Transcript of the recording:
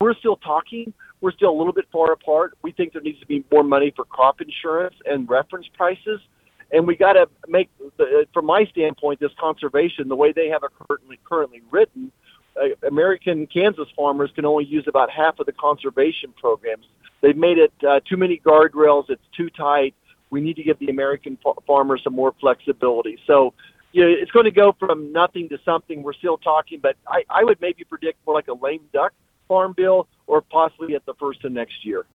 we're still talking. We're still a little bit far apart. We think there needs to be more money for crop insurance and reference prices. And we got to make, from my standpoint, this conservation, the way they have it currently written, American Kansas farmers can only use about half of the conservation programs. They've made it too many guardrails. It's too tight. We need to give the American farmers some more flexibility. So, it's going to go from nothing to something. We're still talking, but I would maybe predict more like a lame duck farm bill or possibly at the first of next year.